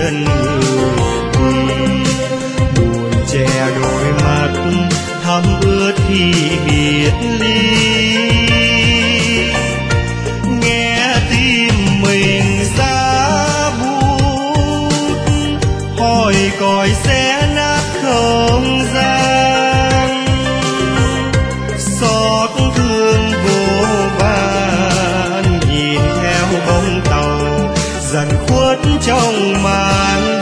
duyên người. Buồn che đôi mắt thắm ướt khi biệt ly, nghe tim mình giá bút hỏi còi sẽ nát không gian. Xót thương vô vàn nhìn theo bóng tàu dần khuất trong màn